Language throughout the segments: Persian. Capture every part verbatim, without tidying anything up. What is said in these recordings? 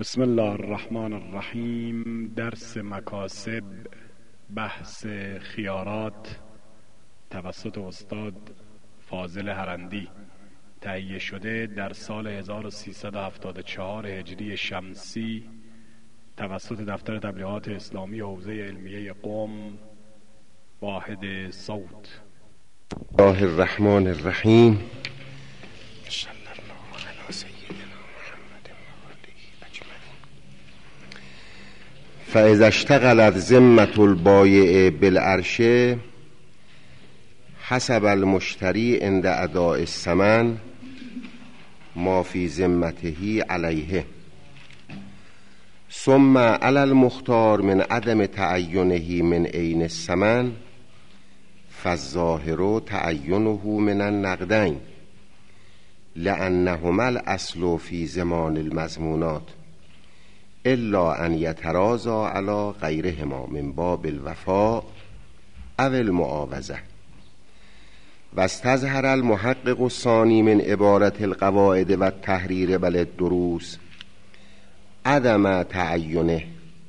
بسم الله الرحمن الرحیم. درس مکاسب، بحث خیارات توسط استاد فاضل هرندی، تهیه شده در سال هزار و سیصد و هفتاد و چهار هجری شمسی توسط دفتر تبلیغات اسلامی حوزه علمیه قم، واحد صوت. الله الرحمن الرحیم. فاذا اشتغلت ذمة البایع بالعرش حسب المشتری عند اداء الثمن ما فی ذمته علیه، ثم علی المختار من عدم تعینه من عین الثمن فالظاهر تعینه من النقدین لانهما الاصل فی ضمان المضمونات الا ان یترازا علی غیرهما من باب الوفاء او المعاوضه. و استظهر المحقق الثانی من عبارت القواعد و التحریر بل الدروس عدم تعینه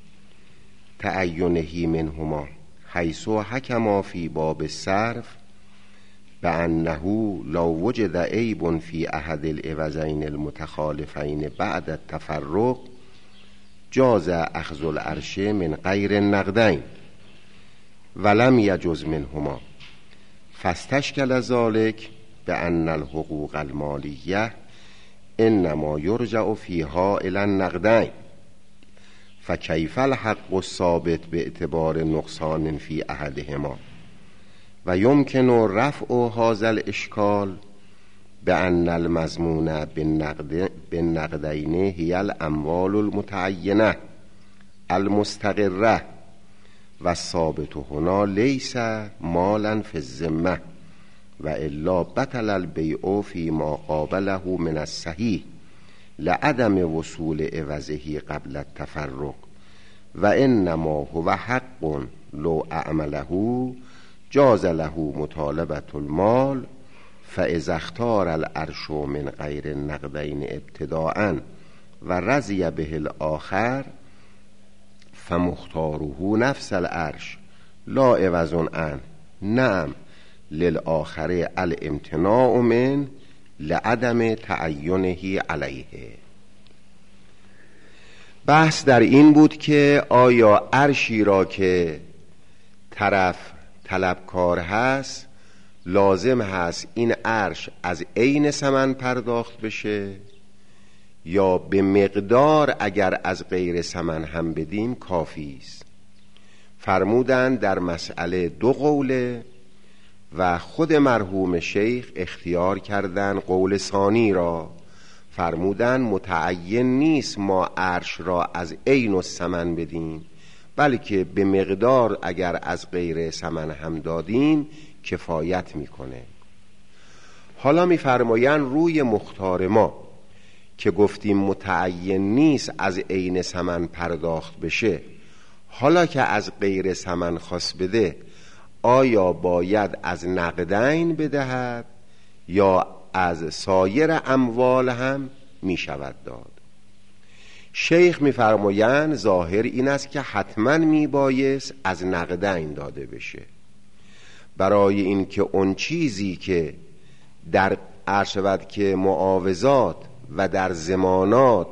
تعینه منهما حیث حکما فی باب الصرف بأنه لو وجد عیب فی احد العوضین المتخالفین بعد التفرق جاز اخذ العرش من غیر النقدین ولم یجز منهما، فاستشکل ذلك بأن الحقوق المالیه انما یرجع فیها الی النقدین فکیف الحق الثابت باعتبار نقصان فی احدهما. و یمکن رفع هذا الاشکال بأن المضمون بالنقد بالنقدین هی الاموال المتعینه المستقره و الثابت هنا لیس مالا فی الذمه و الا بطل البیع فی ما قابله من الصحیح لعدم وصول عوضه قبل التفرق و انما هو حق لو اعمله جاز له مطالبه المال فاذا اختار العرش من غیر النقدین ابتداء و رضی به الاخر فمختاره نفس العرش لا عوض عنه. نعم للآخر الامتناع من لعدم تعینه علیه. بحث در این بود که آیا عرشی را که طرف طلبکار هست لازم هست این عرش از عین ثمن پرداخت بشه یا به مقدار اگر از غیر ثمن هم بدیم کافی است. فرمودند در مسئله دو قوله و خود مرحوم شیخ اختیار کردند قول ثانی را. فرمودند متعین نیست ما عرش را از عین الثمن بدیم، بلکه به مقدار اگر از غیر ثمن هم دادیم کفایت میکنه. حالا میفرمایند روی مختار ما که گفتیم متعین نیست از عین ثمن پرداخت بشه، حالا که از غیر ثمن خواست بده آیا باید از نقدین بدهد یا از سایر اموال هم می شود داد؟ شیخ می فرمایند ظاهر این است که حتما می بایست از نقدین داده بشه، برای اینکه اون چیزی که در عرض شود که معاوضات و در ضمانات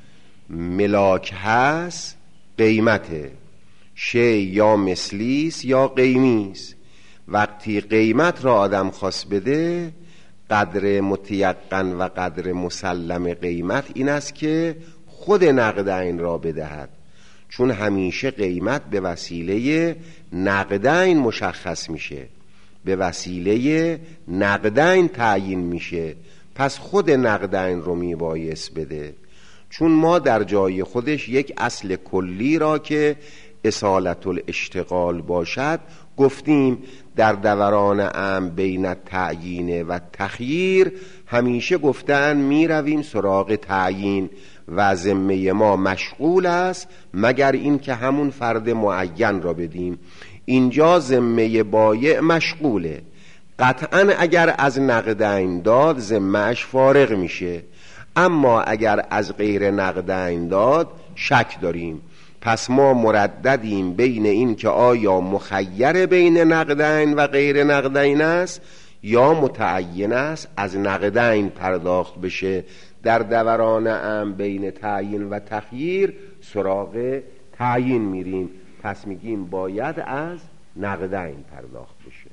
ملاک هست قیمته، شی یا مثلیست یا قیمیست. وقتی قیمت را آدم خواست بده قدر متیقن و قدر مسلم قیمت این است که خود نقدین را بدهد، چون همیشه قیمت به وسیله نقدین مشخص میشه، به وسیله نقدین تعیین میشه، پس خود نقدین رو میبایست بده. چون ما در جای خودش یک اصل کلی را که اصالت الاشتغال باشد گفتیم در دوران ام بین تعیین و تخییر همیشه گفتن می رویم سراغ تعیین و ذمه ما مشغول است مگر این که همون فرد معین را بدیم. اینجا ذمه بایع مشغوله، قطعا اگر از نقدین داد ذمه‌اش فارغ میشه، اما اگر از غیر نقدین داد شک داریم. پس ما مرددیم بین این که آیا مخیر بین نقدین و غیر نقدین است یا متعین است از نقدین پرداخت بشه. در دوران ام بین تعیین و تخییر سراغ تعیین میریم، پس میگیم باید از نقدین پرداخت بشه.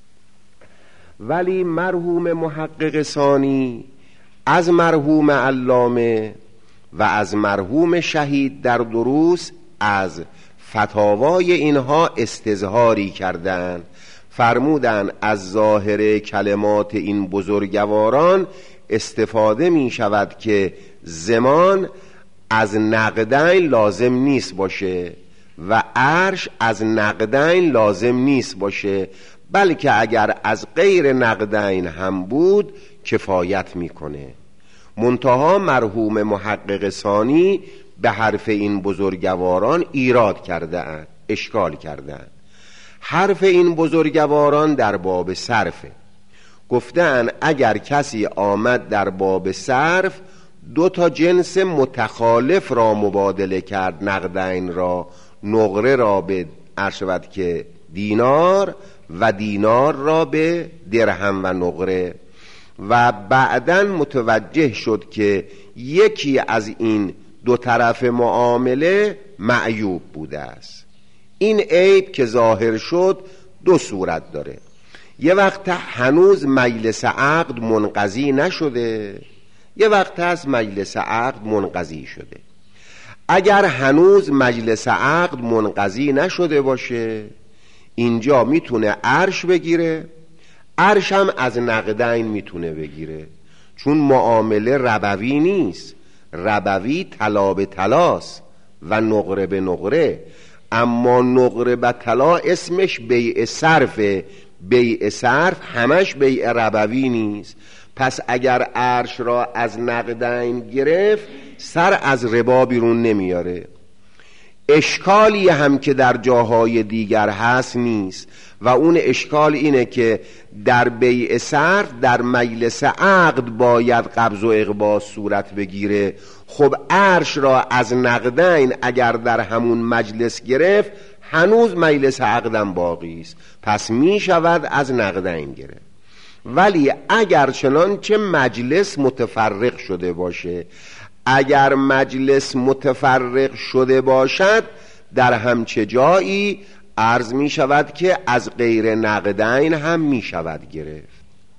ولی مرحوم محقق ثانی از مرحوم علامه و از مرحوم شهید در دروس از فتاوای اینها استظهاری کردند. فرمودند از ظاهر کلمات این بزرگواران استفاده می شود که زمان از نقدین لازم نیست باشه و عرش از نقدین لازم نیست باشه، بلکه اگر از غیر نقدین هم بود کفایت میکنه. منتها مرحوم محقق ثانی به حرف این بزرگواران ایراد کرده اند، اشکال کرده اند. حرف این بزرگواران در باب صرفه. گفتن اگر کسی آمد در باب صرف دو تا جنس متخالف را مبادله کرد، نقدین را، نقره را به ارشد که دینار و دینار را به درهم و نقره، و بعداً متوجه شد که یکی از این دو طرف معامله معیوب بوده است. این عیب که ظاهر شد دو صورت داره. یه وقت هنوز مجلس عقد منقضی نشده، یه وقت هست مجلس عقد منقضی شده. اگر هنوز مجلس عقد منقضی نشده باشه اینجا میتونه عرش بگیره، عرش هم از نقدین میتونه بگیره، چون معامله ربوی نیست. ربوی طلا به طلاست و نقره به نقره، اما نقره به طلا اسمش بیع صرفه. بیع صرف همش بیع ربوی نیست. پس اگر عرش را از نقدین گرفت سر از ربا بیرون نمیاره. اشکالی هم که در جاهای دیگر هست نیست، و اون اشکال اینه که در بیع صرف در مجلس عقد باید قبض و اقباض صورت بگیره. خب عرش را از نقدین اگر در همون مجلس گرفت هنوز مجلس عقدم باقی است، پس می شود از نقدین گرفت. ولی اگر چنانچه مجلس متفرق شده باشه، اگر مجلس متفرق شده باشد در همچه جایی عرض می شود که از غیر نقدین هم می شود گرفت،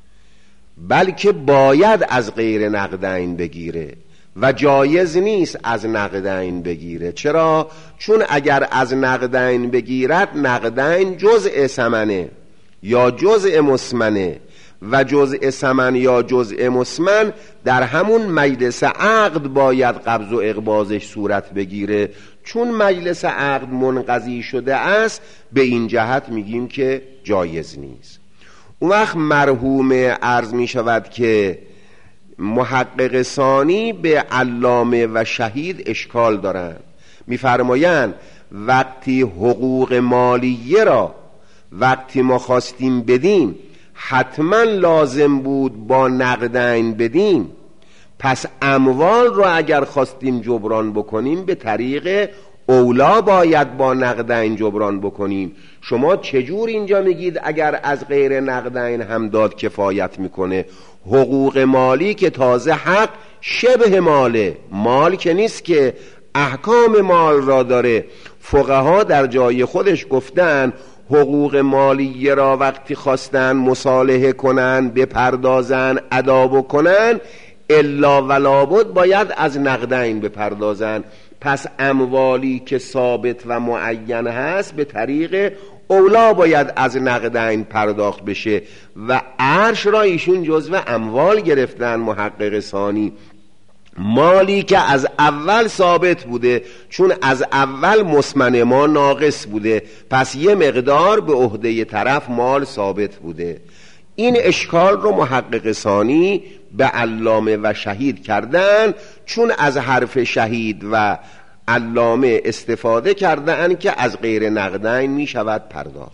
بلکه باید از غیر نقدین بگیره و جایز نیست از نقدین بگیره. چرا؟ چون اگر از نقدین بگیرد نقدین جزء ثمنه یا جزء مسمنه، و جزء ثمن یا جزء مسمن در همون مجلس عقد باید قبض و اقباضش صورت بگیره. چون مجلس عقد منقضی شده است به این جهت میگیم که جایز نیست. اون وقت مرحوم عرض می شود که محقق ثانی به علامه و شهید اشکال دارند. میفرمایند وقتی حقوق مالیه را وقتی ما خواستیم بدیم حتما لازم بود با نقدین بدیم، پس اموال را اگر خواستیم جبران بکنیم به طریق اولا باید با نقدین جبران بکنیم. شما چجور اینجا میگید اگر از غیر نقدین هم داد کفایت میکنه؟ حقوق مالی که تازه حق شبه ماله، مال که نیست که احکام مال را داره. فقها در جای خودش گفتن حقوق مالیه را وقتی خواستن مصالحه کنن، بپردازن، ادا بکنن، الا ولابد باید از نقدین بپردازن. پس اموالی که ثابت و معین هست به طریق اولا باید از نقدین پرداخت بشه، و عرش را ایشون جزو اموال گرفتن محقق ثانی. مالی که از اول ثابت بوده، چون از اول مسمن ما ناقص بوده، پس یه مقدار به عهده طرف مال ثابت بوده. این اشکال رو محقق ثانی به علامه و شهید کردن، چون از حرف شهید و علامه استفاده کردن که از غیر نقدین می شود پرداخت.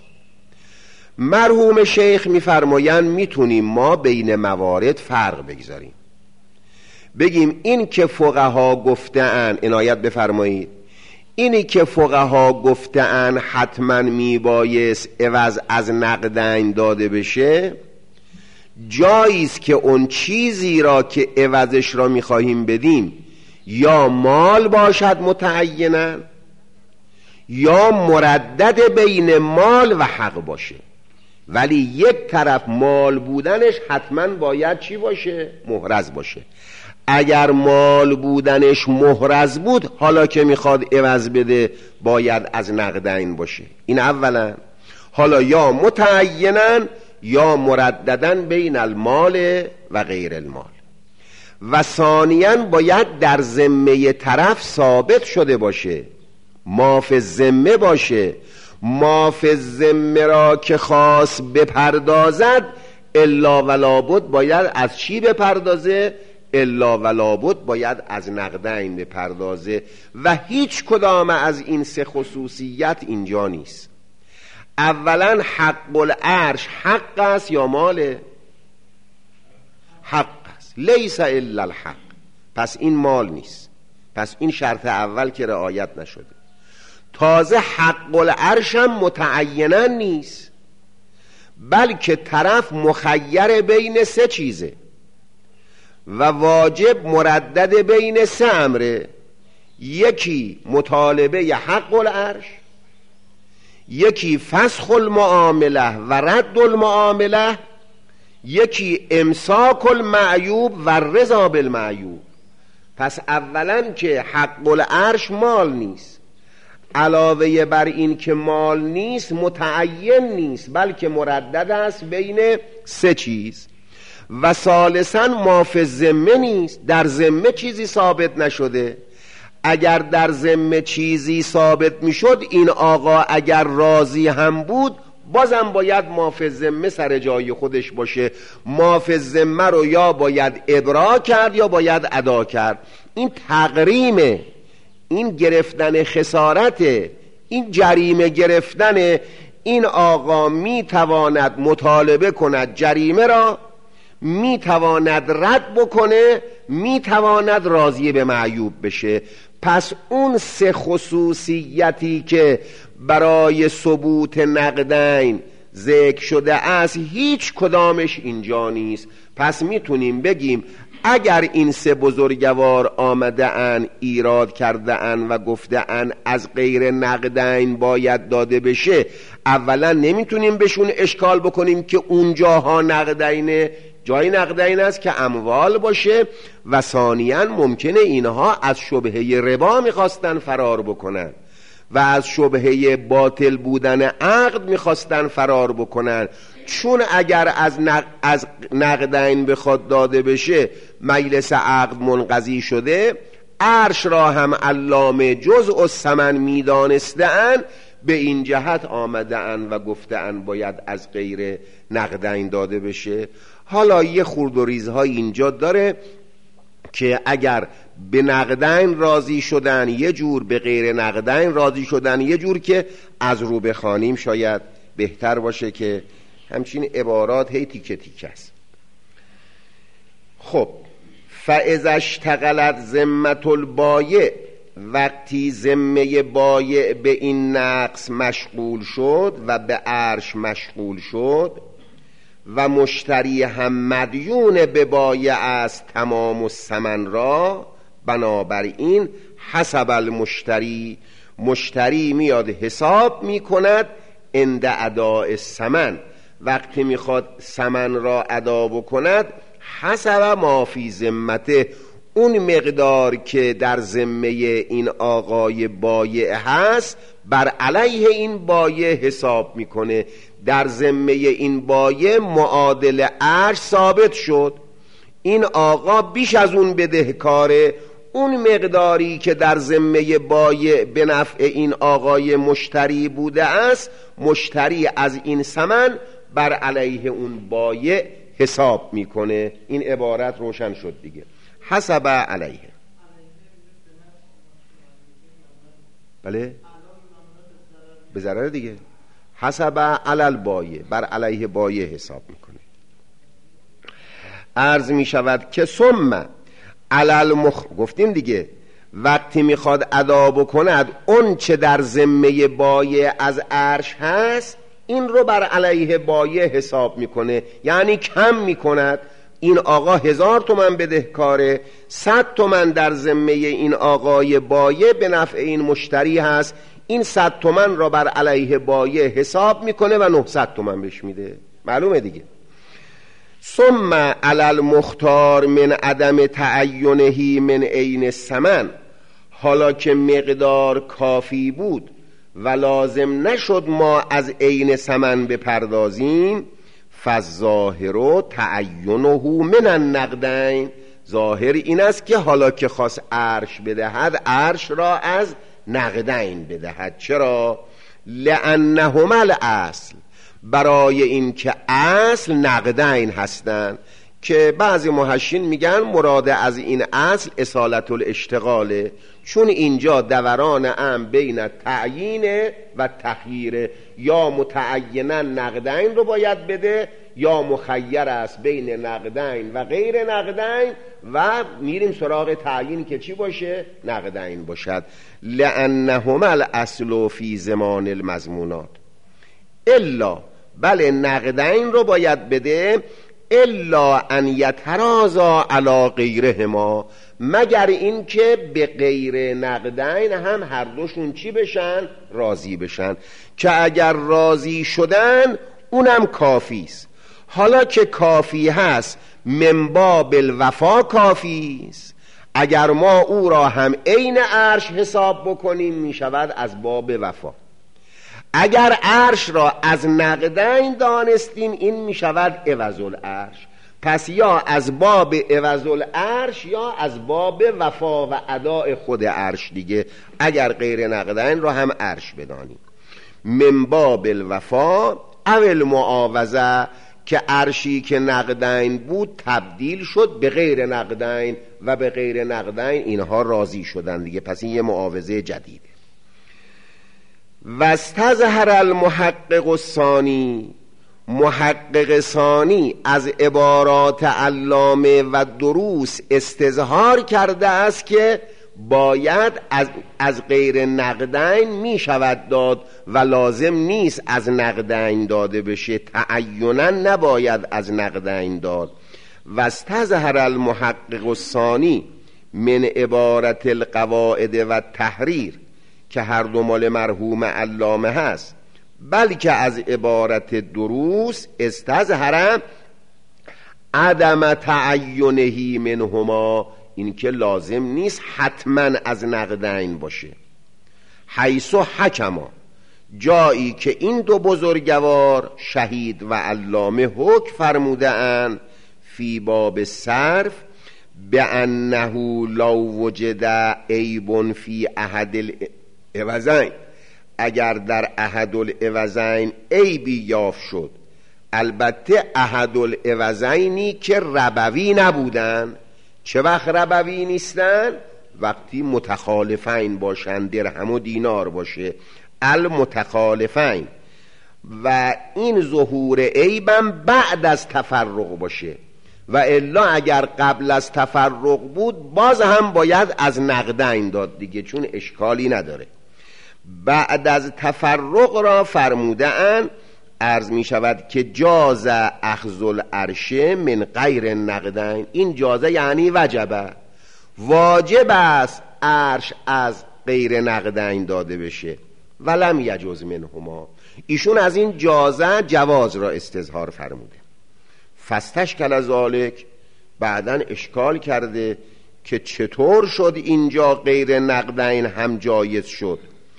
مرحوم شیخ می فرمایند میتونیم ما بین موارد فرق بگذاریم. بگیم این که فقها گفتن، عنایت بفرمایید، اینی که فقها گفتن حتما میبایست عوض از نقدین داده بشه، جاییست که اون چیزی را که عوضش را میخواهیم بدیم یا مال باشد متعیناً یا مردد بین مال و حق باشه. ولی یک طرف مال بودنش حتما باید چی باشه؟ محرز باشه. اگر مال بودنش محرز بود، حالا که میخواد عوض بده باید از نقدین باشه. این اولا. حالا یا متعیناً یا مرددن بین المال و غیر المال. و ثانیاً باید در ذمه طرف ثابت شده باشه، ما فی الذمه باشه. ما فی الذمه را که خاص بپردازد الا ولا بد باید از چی بپردازه؟ الا ولا بد باید از نقدین بپردازه. و هیچ کدام از این سه خصوصیت اینجا نیست. اولا حق العرش حق است یا ماله؟ حق است. لیس الا الحق. پس این مال نیست. پس این شرط اول که رعایت نشده. تازه حق العرش هم متعیناً نیست، بلکه طرف مخیر بین سه چیزه و واجب مردد بین سه امره. یکی مطالبه حق العرش، یکی فسخ المعامله و رد المعامله، یکی امساک المعیوب و رضا بالمعیوب. پس اولا که حق العرش مال نیست، علاوه بر این که مال نیست متعین نیست، بلکه مردد است بین سه چیز. و ثالثا ما فی الذمه نیست، در ذمه چیزی ثابت نشده. اگر در ذمه چیزی ثابت میشد، این آقا اگر راضی هم بود بازم باید ما فی الذمه سر جای خودش باشه. ما فی الذمه رو یا باید ابرا کرد یا باید ادا کرد. این تقریمه، این گرفتن خسارته، این جریمه گرفتن. این آقا میتواند مطالبه کند جریمه را، میتواند رد بکنه، میتواند راضی به معیوب بشه. پس اون سه خصوصیتی که برای ثبوت نقدین ذکر شده است هیچ کدامش اینجا نیست. پس میتونیم بگیم اگر این سه بزرگوار آمده ان ایراد کرده ان و گفته ان از غیر نقدین باید داده بشه، اولا نمیتونیم بهشون اشکال بکنیم که اونجاها نقدینه، جای نقدین است که اموال باشه. و ثانیاً ممکنه اینها از شبهه ربا میخواستن فرار بکنن و از شبهه باطل بودن عقد میخواستن فرار بکنن. چون اگر از نق... از نقدین بخواد داده بشه مجلس عقد منقضی شده، عرش را هم علامه جزء الثمن میدانسته‌اند، به این جهت آمده‌اند و گفته‌اند باید از غیر نقدین داده بشه. حالا یه خورد و ریزهای اینجا داره که اگر به نقدین راضی شدن یه جور، به غیر نقدین راضی شدن یه جور، که از رو بخوانیم شاید بهتر باشه که همچین عبارات هی تیکه تیکه است. خب فاذا اشتغلت ذمة البایع، وقتی ذمه بایع به این نقص مشغول شد و به عرش مشغول شد و مشتری هم مدیون به بایع است تمام الثمن را، بنابراین حسب المشتری، مشتری میاد حساب میکند عند اداء الثمن، وقتی میخواد ثمن را ادا بکند، حسب ما فی ذمته، اون مقدار که در ذمه این آقای بایع هست بر علیه این بایع حساب میکنه. در ذمه این بایع معادل عرش ثابت شد، این آقا بیش از اون بدهکاره، اون مقداری که در ذمه بایع به نفع این آقای مشتری بوده است، مشتری از این ثمن بر علیه اون بایع حساب میکنه. این عبارت روشن شد دیگه. حسب علیه، بله به ضرر دیگه. حسب علی البایع، بر علیه بایع حساب میکنه. عرض میشود که ثم علل مخ گفتیم دیگه، وقتی میخواد ادا بکند اون چه در ذمه بایع از عرش هست این رو بر علیه بایع حساب میکنه، یعنی کم میکند. این آقا هزار تومن بدهکاره، صد تومن در ذمه این آقای بایع به نفع این مشتری هست، این صد تومن را بر علیه بایع حساب میکنه و نهصد تومن بهش میده. معلومه دیگه. ثم علی المختار من عدم تعینه من عین الثمن، حالا که مقدار کافی بود و لازم نشد ما از عین ثمن بپردازیم، فالظاهر تعینه من النقدین، ظاهر این است که حالا که خواست عرش بدهد عرش را از نقدین بدهد. چرا؟ لانهما الاصل، برای این که اصل نقدین هستند، که بعضی محشین میگن مراد از این اصل اصالت الاشتغاله، چون اینجا دوران ام بین تعیین و تخییر، یا متعینا نقدین رو باید بده یا مخیر است بین نقدین و غیر نقدین، و میریم سراغ تعیین که چی باشه؟ نقدین باشد. لانهما الاصل فی زمان المضمونات، الا بله نقدین رو باید بده، الا ان یترازا علی غیرهما، مگر این که به غیر نقدین هم هر دوشون چی بشن؟ راضی بشن، که اگر راضی شدن اونم کافی است. حالا که کافی هست من باب الوفا کافی است، اگر ما او را هم عین عرش حساب بکنیم می شود از باب وفا. اگر عرش را از نقدین دانستیم این می شود عوض العرش. پس یا از باب عوض العرش یا از باب وفا و اداء خود عرش دیگه، اگر غیر نقدین را هم عرش بدانیم. من باب الوفا او المعاوضه، که عرشی که نقدین بود تبدیل شد به غیر نقدین و به غیر نقدین اینها راضی شدن دیگه، پس این یه معاوضه جدیده. واستظهر المحقق الثانی، محقق ثانی از عبارات علامه و دروس استظهار کرده است که باید از, از غیر نقدین می شود داد و لازم نیست از نقدین داده بشه، تعینا نباید از نقدین داد. واستظهر المحقق الثانی من عبارت القواعد و تحریر، که هر دو مال مرحوم علامه هست، بلکه از عبارت دروس استظهر عدم تعینه منهما، این که لازم نیست حتما از نقدین باشه. حیث حکما، جایی که این دو بزرگوار شهید و علامه حکم فرموده اند فی باب صرف بأنه لو وجد عیب فی احد العوضین، اگر در احد العوضین عیبی یافت شد، البته احد العوضینی که ربوی نبودن. چه وقت ربوی نیستن؟ وقتی متخالفین باشن، درهم و دینار باشه، المتخالفین، و این ظهور عیبم بعد از تفرق باشه، و الا اگر قبل از تفرق بود باز هم باید از نقدین داد دیگه، چون اشکالی نداره. بعد از تفرق را فرموده ان عرض می شود که جاز اخذ العرش من غیر نقدین، این جازه یعنی وجبه، واجب است عرش از غیر نقدین داده بشه. ولم یجوز منهما، ایشون از این جازه جواز را استظهار فرموده. فاستشکل ذالک، بعدن اشکال کرده که چطور شد اینجا غیر نقدین هم جایز شد.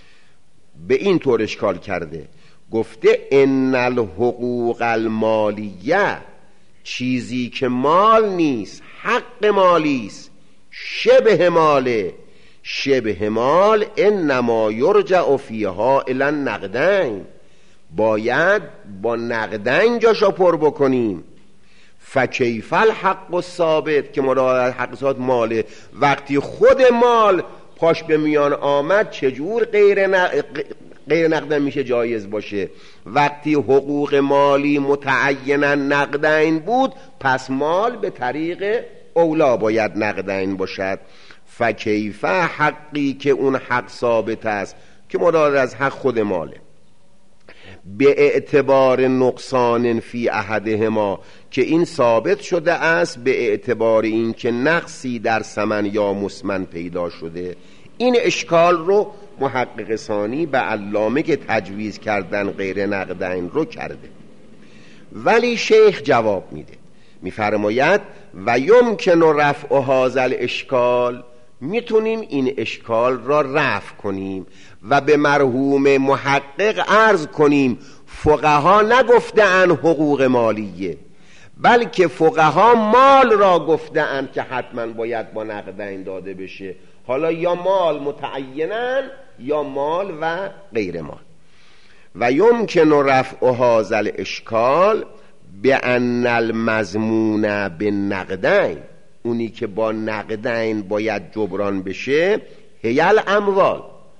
به این طور اشکال کرده، گفته ان الحقوق المالیه، چیزی که مال نیست حق مالی است، شبه ماله، شبه مال انما یرجع فیها الی النقدین، باید با نقدین جاشو پر بکنیم. فکیف الحق الثابت، که مراد حق ثابت ماله، وقتی خود مال پاش به میان آمد چجور غیر نقد غیر نقدین میشه جایز باشه؟ وقتی حقوق مالی متعینا نقدین بود، پس مال به طریق اولا باید نقدین باشد. فکیفه حقی که اون حق ثابت است که مراد از حق خود ماله، به اعتبار نقصان فی احدهما که این ثابت شده است به اعتبار این که نقصی در ثمن یا مسمن پیدا شده. این اشکال رو محقق ثانی به علامه که تجویز کردن غیر نقدین رو کرده، ولی شیخ جواب میده، میفرماید و یمکن رفع هذا الاشکال، میتونیم این اشکال را رفع کنیم و به مرحوم محقق عرض کنیم فقها نگفتن حقوق مالیه، بلکه فقها مال را گفتن که حتما باید با نقدین داده بشه، حالا یا مال متعینن یا مال و غیر مال. و یمکن رفع هذا الاشکال بان المضمون بالنقدین، اونی که با نقدین باید جبران بشه، هیل اموال،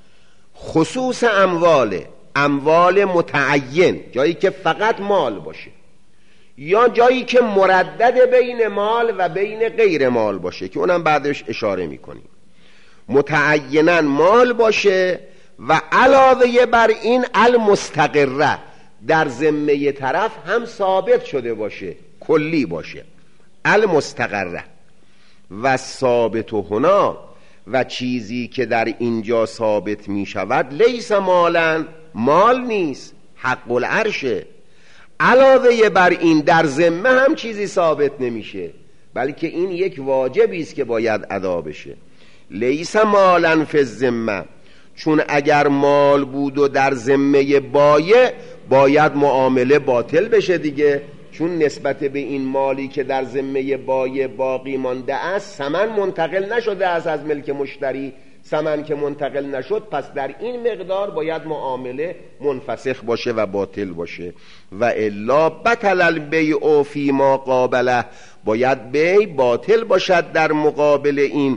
خصوص اموال، اموال متعین، جایی که فقط مال باشه یا جایی که مردد بین مال و بین غیر مال باشه که اونم بعدش اشاره میکنیم. متعیناً مال باشه و علاوه بر این المستقره، در ذمه طرف هم ثابت شده باشه، کلی باشه، المستقره. و ثابت هنا، و چیزی که در اینجا ثابت می شود، لیس مالا، مال نیست، حق العرشه. علاوه بر این در ذمه هم چیزی ثابت نمیشه، بلکه این یک واجبی است که باید ادا بشه. لیس مالا فی الذمه، چون اگر مال بود و در ذمه بایع، باید معامله باطل بشه دیگه، چون نسبت به این مالی که در ذمه بایع باقی مانده است ثمن منتقل نشده است از ملک مشتری. ثمن که منتقل نشد، پس در این مقدار باید معامله منفسخ باشه و باطل باشه. و الا بطل البیع فی ما قابله، باید بیع باطل باشد در مقابل این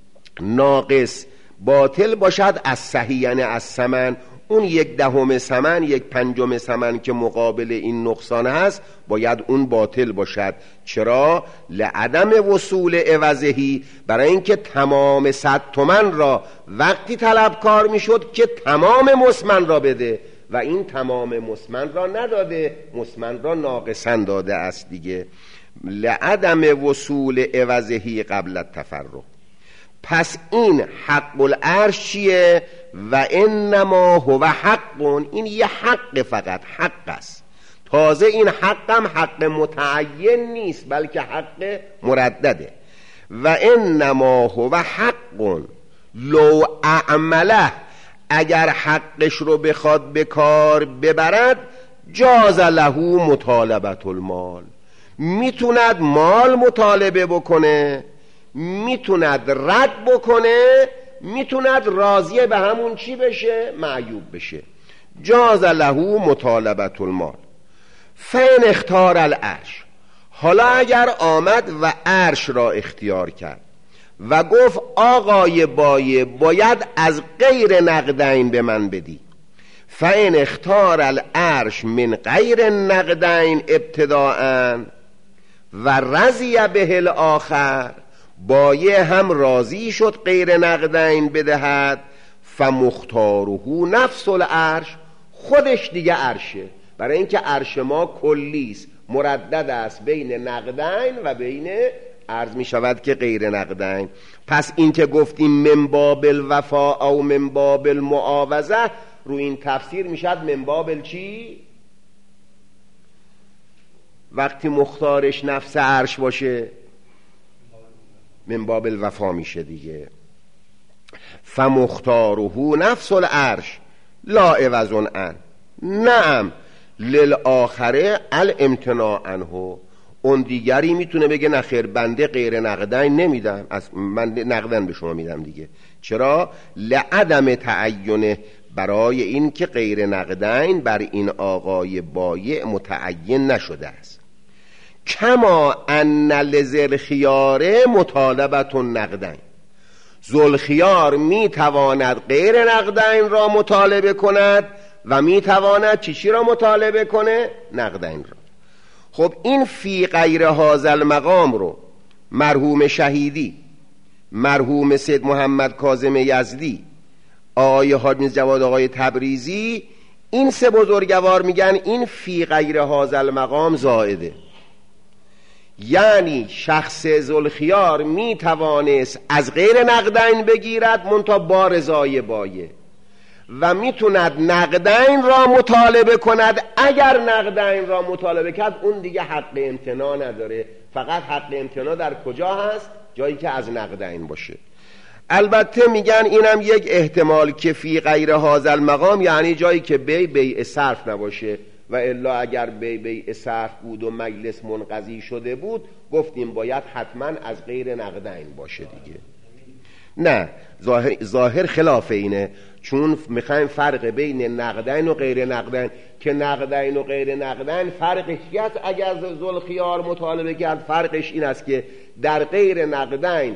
ناقص، باطل باشد از صحیح، یعنی از ثمن. اون یک دهم ثمن، یک پنجم ثمن که مقابل این نقصان هست، باید اون باطل باشد. چرا؟ لعدم وصول عوضهی، برای اینکه تمام صد تومن را وقتی طلبکار میشد که تمام مسمن را بده و این تمام مسمن را نداده، مسمن را ناقصا داده است دیگه. لعدم وصول عوضهی قبل التفرق. پس این حق العرش چیه؟ و انما هو حق، این یه حق، فقط حق است. تازه این حق هم حق متعین نیست، بلکه حق مردده. و انما هو حق لو اعمله، اگر حقش رو بخواد به کار ببرد، جاز له مطالبت المال، میتوند مال مطالبه بکنه، میتوند رد بکنه، میتوند راضیه به همون چی بشه، معیوب بشه. جاز له مطالبت المال. فین اختار العرش، حالا اگر آمد و عرش را اختیار کرد و گفت آقای بایع باید از غیر نقدین به من بدی، فین اختار العرش من غیر نقدین ابتداءً و رضی به الاخر، بایع هم راضی شد غیر نقدین بدهد، فمختاره نفس العرش، خودش دیگه عرشه، برای اینکه عرش ما کلیست، مردد است بین نقدین و بین عرض می شود که غیر نقدین. پس این که گفتیم من باب الوفا او من باب المعاوضه، رو این تفسیر می شد من باب چی؟ وقتی مختارش نفس عرش باشه من باب الوفا میشه دیگه. فمختاره نفس العرش لا عوض عنه، نعم للآخره الامتناع عنه. اون دیگری میتونه بگه نخیر بنده غیر نقدین نمیدم، از من نقدن به شما میدم دیگه. چرا؟ لعدم تعینه، برای این که غیر نقدین بر این آقای بایع متعین نشده است. کما ان لذل خیار مطالبت نقدین، ذوالخیار میتواند غیر نقدین را مطالبه کند و میتواند چی چی را مطالبه کنه؟ نقدین را. خب این فی غیر هذا المقام رو مرحوم شهیدی، مرحوم سید محمد کاظم یزدی، آقای حاج جواد آقای تبریزی، این سه بزرگوار میگن این فی غیر هذا المقام زائده. یعنی شخص ذوالخیار میتوانست از غیر نقدین بگیرد منتها با رضای بایع، و میتوند نقدین را مطالبه کند. اگر نقدین را مطالبه کرد اون دیگه حق امتناع نداره. فقط حق امتناع در کجا هست؟ جایی که از نقدین باشه. البته میگن اینم یک احتمال که فی غیر هذا المقام یعنی جایی که بی بیع صرف نباشه، و الا اگر بی بیع صرف بود و مجلس منقضی شده بود گفتیم باید حتما از غیر نقدین باشه دیگه. نه، ظاهر, ظاهر خلاف اینه، چون میخوایم فرق بین نقدین و غیر نقدین، که نقدین و غیر نقدین فرقش هست. اگر ذوالخیار مطالبه کرد فرقش این است که در غیر نقدین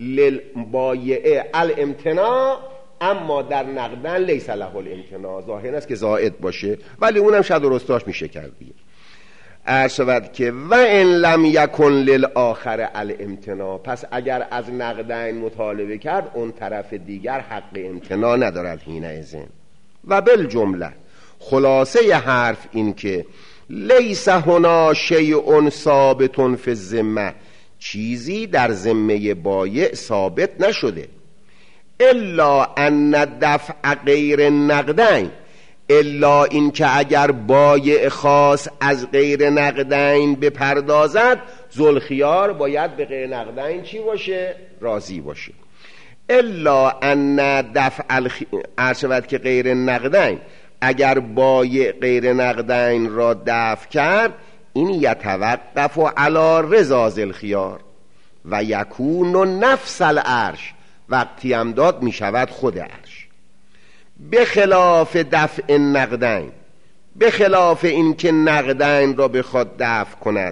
للبایع الامتناع، اما در نقدن لیس له الامتناع. ظاهر است که زائد باشه، ولی اونم شاید درستاش میشه کردی. عرض شود که و ان لم یکن للآخر الامتناع، پس اگر از نقدین مطالبه کرد اون طرف دیگر حق امتناع ندارد حینئذ. و بالجمله خلاصه ی حرف این که لیس هنا شیء ثابت فی الذمه، چیزی در ذمه بایع ثابت نشده، الا ان دفع غیر نقدین، الا این که اگر بایع خاص از غیر نقدین بپردازد ذوالخیار باید به غیر نقدین چی باشه؟ راضی باشه. الا ان دفع الخ... عرشبت که غیر نقدین، اگر بایع غیر نقدین را دفع کرد این یتوقف علی رضا ذوالخیار و یکون نفس العرش، وقتی هم داد می شود خود عرش. به خلاف دفع نقدین، به خلاف این که نقدین را بخواد دفع کند،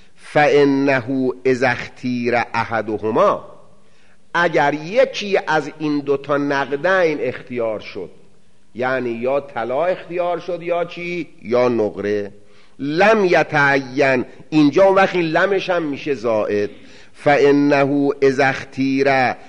فانه اذا اختیر احدهما، اگر یکی از این دوتا نقدین اختیار شد، یعنی یا طلا اختیار شد یا چی؟ یا نقره، لم یتعین، اینجا وقتی لمش هم میشه زائد، فانه اذا اختیر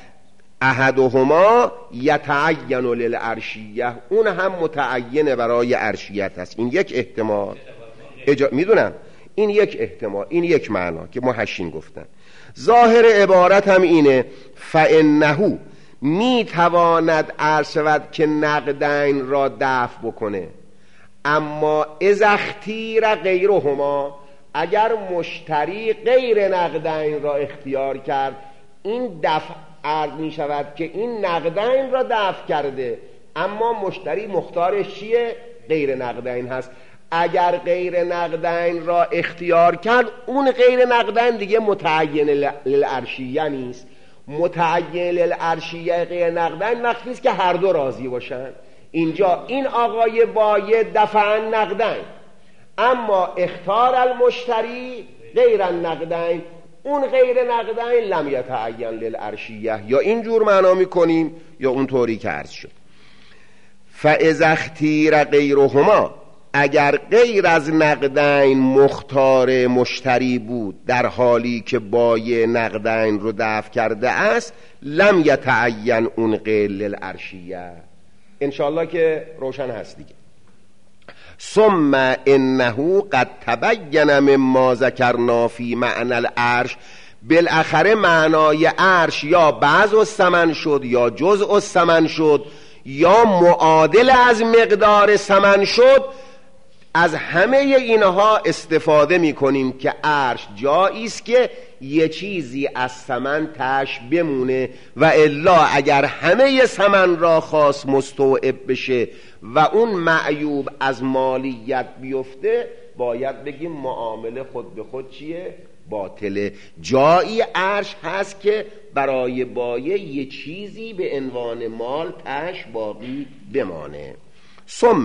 احدهما یتعین للعرشیه، اون هم متعین برای عرشیت هست. این یک احتمال، اجا... میدونم این یک احتمال، این یک معنا که محشین گفتن. ظاهر عبارت هم اینه فانه میتواند عرض شود که نقدین را دفع بکنه، اما اذا اختیر غیرهما، اگر مشتری غیر نقدین را اختیار کرد، این دفع عرض می شود که این نقدین را دفع کرده، اما مشتری مختارش چیه؟ غیر نقدین هست. اگر غیر نقدین را اختیار کرد اون غیر نقدین دیگه متعین للعرشیه نیست. متعین للعرشیه غیر نقدین وقتی است که هر دو راضی باشن. اینجا این آقای بایع دفعا نقدین، اما اختار المشتری غیر نقدین، اون غیر نقدین لم یتعین للعرشیه. یا اینجور معنا میکنیم یا اون طوری که عرض شد. فاذا اختیر غیرهما، اگر غیر از نقدین مختار مشتری بود در حالی که بایع نقدین رو دفع کرده است، لم یتعین اون غیر للعرشیه. انشاءالله که روشن هست دیگه. ثم انه قد تبین مما ذکرنا فی معنی العرش، بالاخره معنای عرش یا بعض الثمن شد یا جزء الثمن شد یا معادل از مقدار ثمن شد. از همه اینها استفاده میکنیم که عرش جایی است که یه چیزی از ثمن تش بمونه، و الا اگر همه ثمن را خاص مستوعب بشه و اون معیوب از مالیت بیفته، باید بگیم معامله خود به خود چیه؟ باطله. جایی عرش هست که برای بایع یه چیزی به عنوان مال تش باقی بمانه. ثم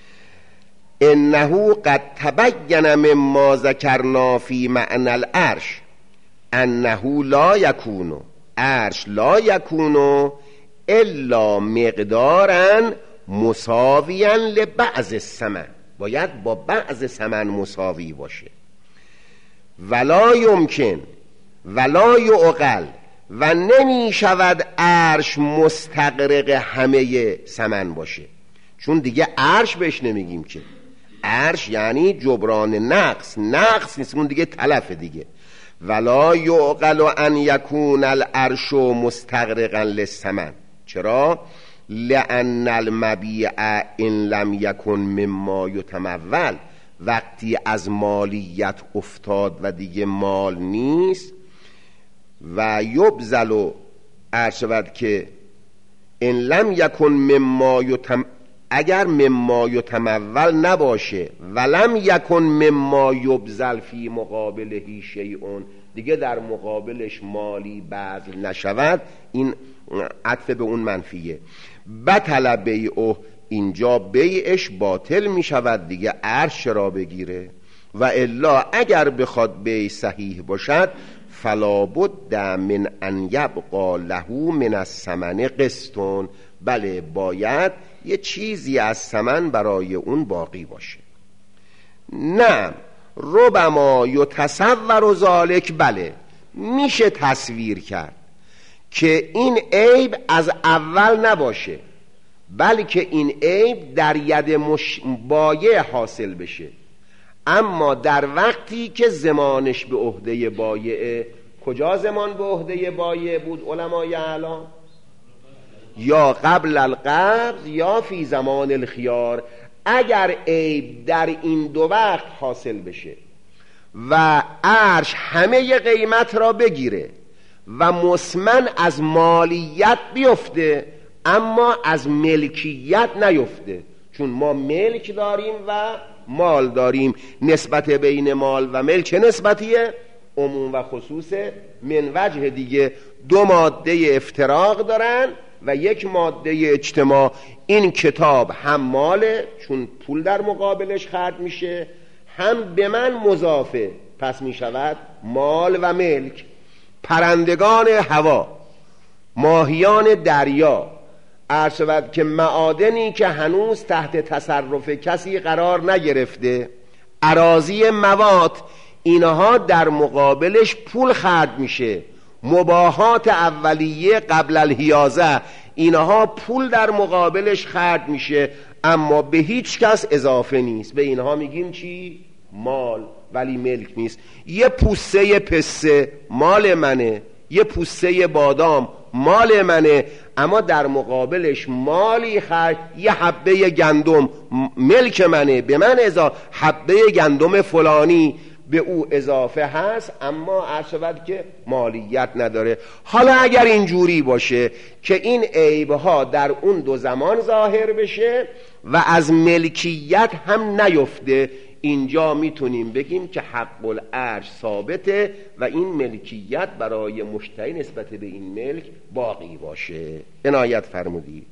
انه قد تبین مما ذکرنا فی معنی العرش انه لا یکون، عرش لا یکون الا مقدارا مساویا لبعض الثمن، باید با بعض ثمن مساوی باشه. ولا یمکن، ولا یعقل و نمی شود عرش مستغرق همه سمن باشه، چون دیگه عرش بهش نمیگیم که، عرش یعنی جبران نقص، نقص نیست، اون دیگه تلف دیگه. ولا یعقل ان یکون العرش مستغرقا للثمن. چرا؟ لأن المبیع ان لم یکن مما یتمول، وقتی از مالیت افتاد و دیگه مال نیست، و یبذل و ارشود که ان لم یکن مما یتم، اگر مما یتمول نباشه، ولم یکن مما یبذل فی مقابله شیء، دیگه در مقابلش مالی بذل نشود، این عطف به اون منفیه. بطل بیعه، اینجا بیعش باطل می شود دیگه، عرش را بگیره. و الا اگر بخواد بیع صحیح باشد، فلا بد من ان یبقى له من الثمن قسط، بله باید یه چیزی از ثمن برای اون باقی باشه. نه ربما یتصور ذلک، بله میشه تصویر کرد که این عیب از اول نباشه، بلکه این عیب در ید مش... بایع حاصل بشه، اما در وقتی که زمانش به عهده بایعه. کجا زمان به عهده بایع بود علمای اعلام؟ یا قبل القبض یا فی زمان الخیار. اگر عیب در این دو وقت حاصل بشه و عرش همه قیمت را بگیره و مسمن از مالیت بیفته اما از ملکیت نیفته، چون ما ملک داریم و مال داریم، نسبت بین مال و ملک چه نسبتیه؟ عموم و خصوص. من وجه دیگه دو ماده افتراق دارن و یک ماده اجتماع. این کتاب هم ماله چون پول در مقابلش خرج میشه، هم به من مضافه، پس میشود مال و ملک. پرندگان هوا، ماهیان دریا، عرض شود که معادنی که هنوز تحت تصرف کسی قرار نگرفته، اراضی مواد، اینها در مقابلش پول خرج میشه. مباحات اولیه قبل الحیازه، اینها پول در مقابلش خرج میشه، اما به هیچ کس اضافه نیست. به اینها میگیم چی؟ مال، ولی ملک نیست. یه پوسه پسته مال منه، یه پوسه بادام مال منه، اما در مقابلش مالی خرج، یه حبه گندم ملک منه، به من اضافه حبه گندم فلانی به او اضافه هست، اما عرض شود که مالیت نداره. حالا اگر اینجوری باشه که این عیبها در اون دو زمان ظاهر بشه و از ملکیت هم نیفته، اینجا میتونیم بگیم که حق العرش ثابته و این ملکیت برای مشتری نسبت به این ملک باقی باشه. عنایت فرمودید.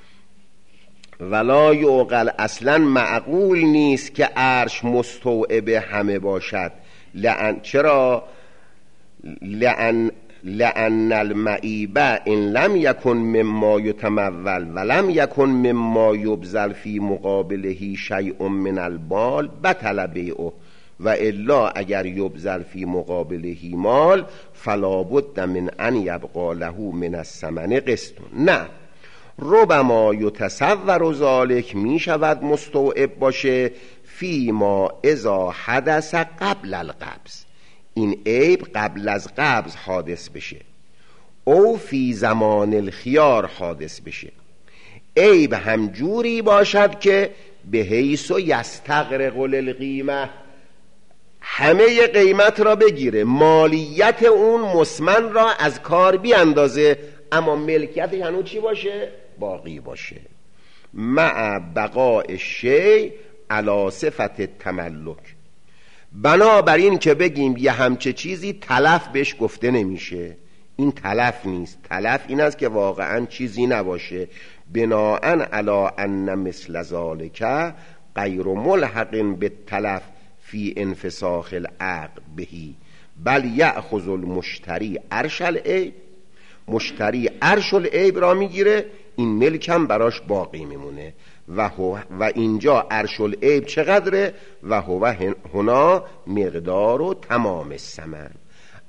ولا یعقل، اصلا معقول نیست که عرش مستوعب همه باشد. لأن چرا؟ لأن لأن المعیبه ان لم یکن مما یتمول ولم یکن مما یبذل فی مقابله شیء من المال بطل بیعه، و الا اگر یبذل فی مقابله مال فلا بد من ان یبقى له من الثمن قسط. نه ربما یتصور ذلک، می شود مستوعب باشه، فی ما اذا حدث قبل القبض، این عیب قبل از قبض حادث بشه، او فی زمان الخیار حادث بشه. عیب همجوری باشد که به حیث و یستغرق للقیمه، همه قیمت را بگیره، مالیت اون مسمن را از کار بیاندازه، اما ملکیتش هنوز چی باشه؟ باقی باشه. مع بقاء شیء علی صفت التملک، بنابراین که بگیم یه همچه چیزی تلف بهش گفته نمیشه، این تلف نیست. تلف این است که واقعا چیزی نباشه. بناءن علی ان مثل ذالک غیر ملحق بالتلف فی انفساخ العقد بهی، بل یأخذ المشتری عرش العیب، مشتری عرش العیب را میگیره، این ملک هم براش باقی میمونه. و, و اینجا عرش العیب چقدره؟ و هو هنا مقدار و تمام الثمن.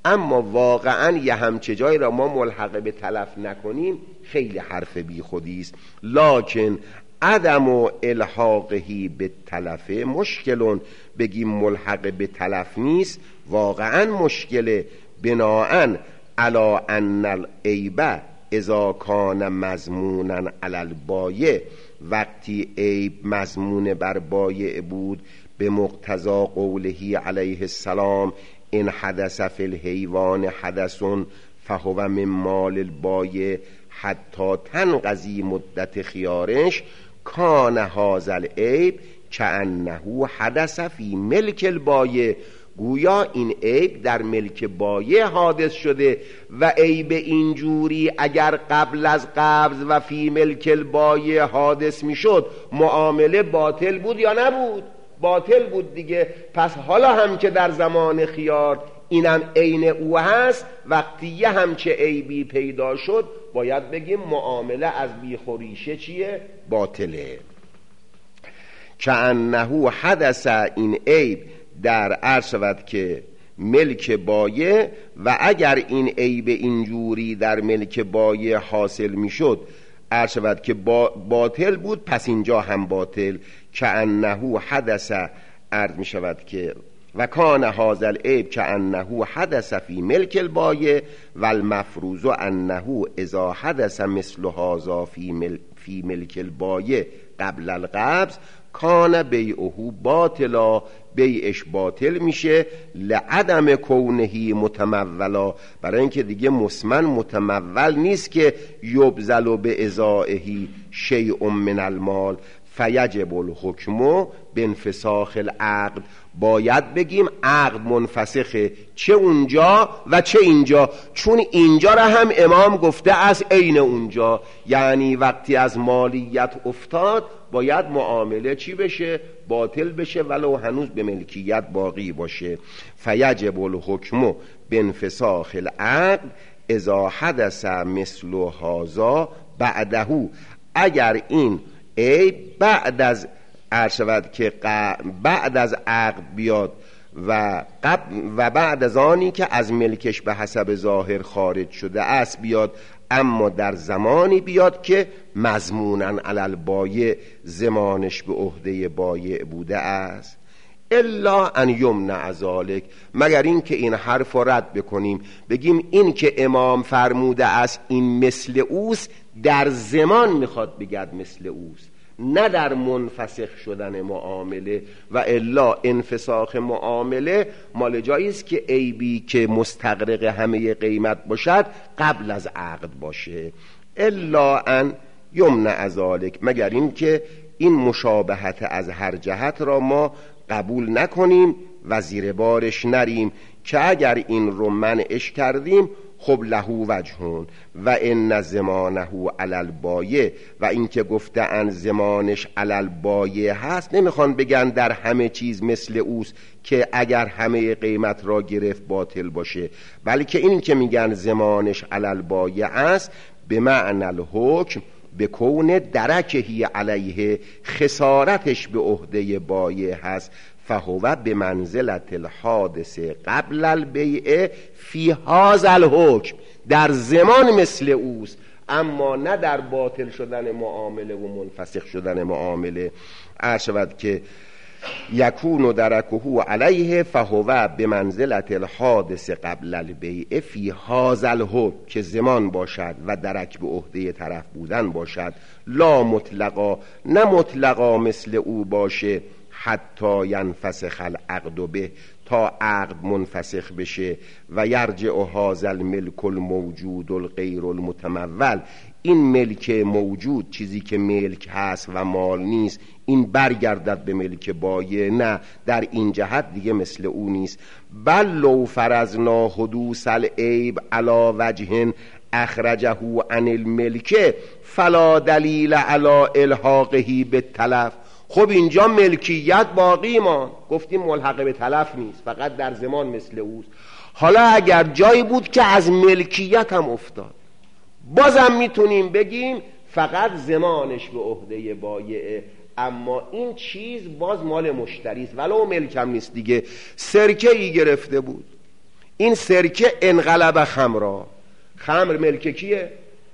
اما واقعا یه همچه جایی را ما ملحق به تلف نکنیم خیلی حرف بی خودی است. لکن عدم و الحاقهی به تلف مشکلون، بگیم ملحق به تلف نیست واقعا مشکله. بناهن علی ان العیب اذا کان مضمونا علی البایع، وقتی عیب مضمون بر بایع بود به مقتضا قوله علیه السلام ان حدث فی الحیوان حدث فهو من مال البایع حتی تنقضی مدت خیارش، کان هذا العیب کأنه حدث فی ملک البایع، گویا این عیب در ملک بایع حادث شده و عیب اینجوری اگر قبل از قبض و فی ملک البایع حادث میشد معامله باطل بود یا نبود؟ باطل بود دیگه. پس حالا هم که در زمان خیار اینم عین او هست، وقتی یه همچه عیبی پیدا شد باید بگیم معامله از بیخوریشه چیه؟ باطله. کأنه حدث، این عیب در عرض شود که ملک بایع، و اگر این عیب اینجوری در ملک بایع حاصل میشد عرض شود که با باطل بود، پس اینجا هم باطل. کأنه حدث عرض می شود که و کان هذا العیب کأنه حدث فی ملک البایع و المفروض انه اذا حدث مثل هذا فی مل فی ملک البایع قبل القبض کان بیعه باطلا، بیعش باطل میشه. لعدم کونه متمولا، برای اینکه دیگه مسمن متمول نیست که یبذل به ازائه شیء من المال، فیجب الحکم بانفساخ العقد، باید بگیم عقد منفسخه، چه اونجا و چه اینجا، چون اینجا را هم امام گفته از عین اونجا، یعنی وقتی از مالیت افتاد باید معامله چی بشه؟ باطل بشه ولو هنوز به ملکیت باقی باشه. فیجب الحکم بانفساخ العقد اذا حدث مثل هذا بعده، اگر این عیب بعد از عرض شود که بعد از عقد بیاد و و بعد از آنی که از ملکش به حسب ظاهر خارج شده است بیاد، اما در زمانی بیاد که مضمونا علی البایع، زمانش به عهده بایع بوده است. الا ان یمنع ذلک، مگر این که این حرف را رد بکنیم بگیم این که امام فرموده است این مثل اوست، در زمان میخواد بگد مثل اوست، نه در منفسخ شدن معامله. و الا انفساخ معامله مال جایی است که عیبی که مستغرق همه قیمت باشد قبل از عقد باشه. الا ان یمنع ذلک، مگر این که این مشابهت از هر جهت را ما قبول نکنیم و زیر بارش نریم، که اگر این رو منعش کردیم خب له وجهون و ان زمانه علی البایع، و این که گفته ان زمانش علی البایع هست، نمیخوان بگن در همه چیز مثل اوست که اگر همه قیمت را گرفت باطل باشه، بلکه این که میگن زمانش علی البایع است به معنی الحکم به کون درکهی علیه، خسارتش به عهده بایع هست. فهو به منزلت الحادث قبل البیع فی هذا الحکم، در زمان مثل اوست اما نه در باطل شدن معامله و منفسخ شدن معامله. عرض شود که یکون درکه علیه فهو به منزلت الحادث قبل البیع فی هذا الحکم، که زمان باشد و درک به عهده طرف بودن باشد. لا مطلقا، نه مطلقا مثل او باشه حتی ینفسخ العقد به، تا عقد منفسخ بشه. و یرجع هذا الملک الموجود الغیر المتمول، این ملک موجود، چیزی که ملک هست و مال نیست، این برگردد به ملک بایع، نه در این جهت دیگه مثل او نیست. بل لو فرضنا حدوث العیب علی وجه اخرجه عن الملک فلا دلیل علی الحاقه بالتلف. خب اینجا ملکیت باقی ما گفتیم ملحق به تلف نیست، فقط در زمان مثل اوست. حالا اگر جایی بود که از ملکیت هم افتاد، بازم میتونیم بگیم فقط زمانش به عهده بایعه، اما این چیز باز مال مشتری است ولو ملکم نیست دیگه. سرکه ای گرفته بود، این سرکه انقلب خمرا. خمر ملک کیه؟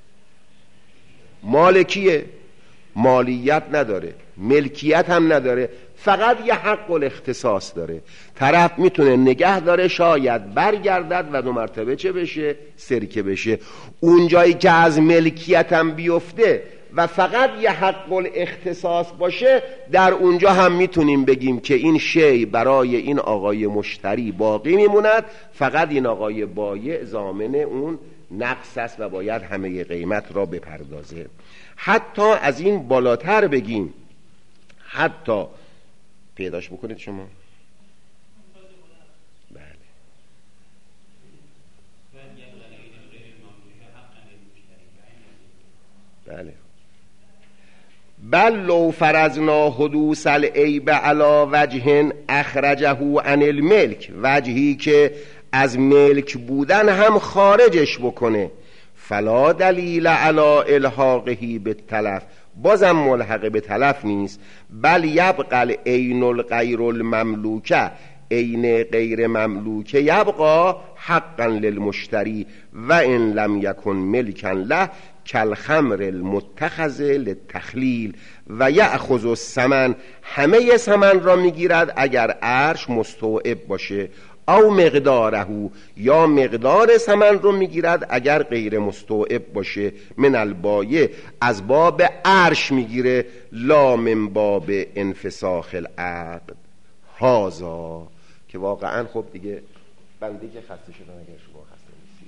مال کیه؟ مالیت نداره، ملکیت هم نداره، فقط یه حق الاختصاص داره. طرف میتونه نگه داره، شاید برگردد و دو مرتبه چه بشه؟ سرکه بشه. اون جایی که از ملکیت هم بیفته و فقط یه حق الاختصاص باشه، در اونجا هم میتونیم بگیم که این شی برای این آقای مشتری باقی میموند، فقط این آقای بایع ضامن اون نقص است و باید همه قیمت را بپردازه. حتی از این بالاتر بگیم، حتی پیداش بکنید شما. بله بله بل لو فرضنا حدوث العیب علی وجه اخرجه عن الملک، وجهی که از ملک بودن هم خارجش بکنه، فلا دلیل علی الحاقه بالتلف، بازم ملحق به تلف نیست. بل یبقى العین الغیر المملوکه، عین غیر مملوکه یبقى حقا للمشتری و ان لم یکن ملکا له کالخمر المتخذ للتخلیل و یأخذ الثمن، همه ثمن را میگیرد اگر عرش مستوعب باشه، او مقداره، یا مقدار ثمن رو میگیرد اگر غیر مستوعب باشه. من البایع، از باب عرش میگیره، لا من باب انفساخ العقد. هازا که واقعا خب دیگه بنده که خسته شدن اگر شما خسته نیست.